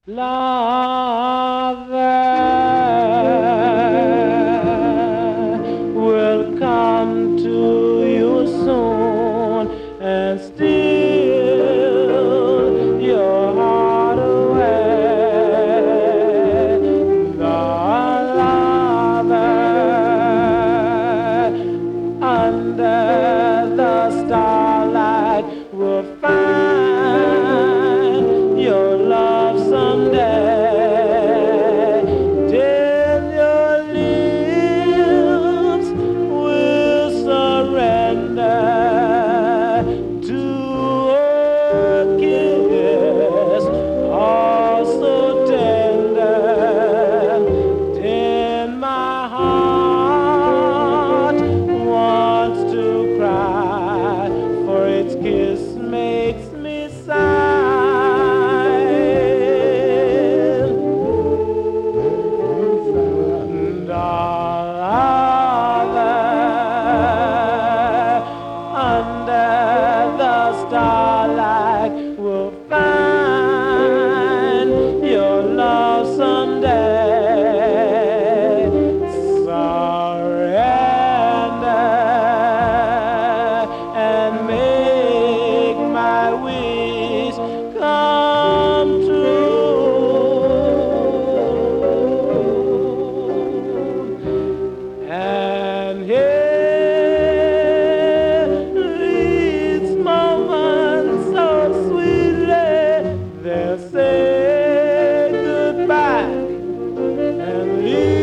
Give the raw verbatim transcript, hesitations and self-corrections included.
Lover will come to you soon and steal your heart away. The lover under the starlight will find your love someday. Till your lips will surrender to a kiss, all so tender. Then my heart wants to cry, for its kiss makes me sigh. Darling, under the starlight will find your love someday. Surrender and make my wish come true. And here these moments so sweetly, they'll say goodbye and leave.